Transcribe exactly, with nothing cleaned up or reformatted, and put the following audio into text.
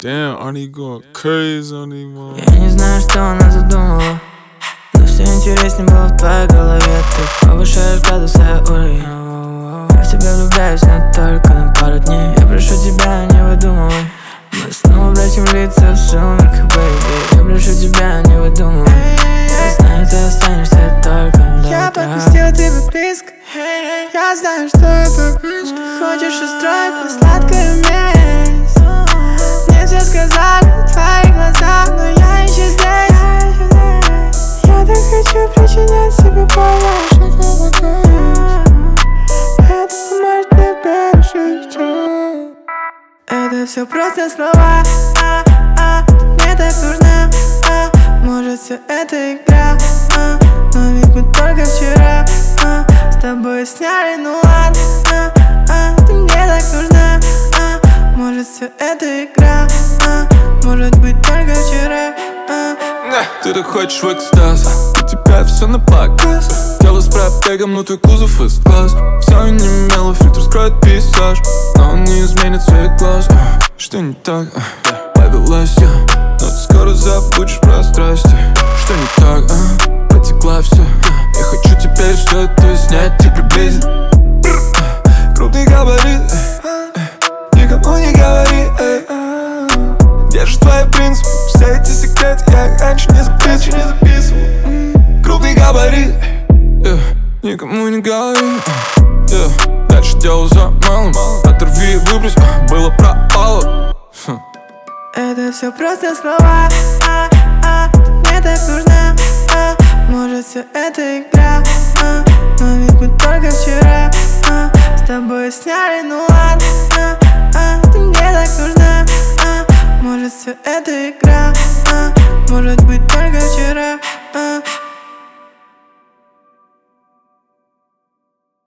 Damn, Arnie going crazy on these mom. Я не знаю, что она задумала, но все интереснее было в твоей голове. Ты повышаешь градусы уровень. Я в тебя влюбляюсь, но только на пару дней. Я прошу тебя, не выдумывай. Мы снова обратим лица в сумерках, бэйби. Я прошу тебя, не выдумывай. Я знаю, ты останешься только до Я утра. подпустила тебя близко. Я знаю, что это близко. Хочешь устроить мне сладкое месть. Мне все сказали в твоих глазах, но я еще здесь. Я так хочу причинять себе боль. Это поможет мне пережить. Это все просто слова, а, а, мне так нужна, а, может все это игра, а, но ведь мы только вчера, а, с тобой сняли, ну ладно, а, а, ты мне так нужна, а, может все это игра, а, может быть только вчера, а. Ты так хочешь в экстаз, у тебя все на показ. Тело с пробегом, но твой кузов из глаз. Все не мело, фильтр скроет пейзаж, но он не изменит цвет глаз. Что не так? Повелась я, но ты скоро забудешь про страсти. Что не так? А? Потекла все. Я хочу теперь все это снять и приблизить. Крупный габарит, никому не говори. Где же твои принципы? Все эти секреты я их раньше не записывал. Крупный габарит, yeah, никому не говори, yeah. Дальше дело за малым, оторви и выбрось, было пропало. Это все просто слова, а, а, мне так нужна, а, может все это игра, а, но ведь мы только вчера, а, с тобой сняли, ну ладно, а, а, ты мне так нужна, а, может все это игра, а, может быть только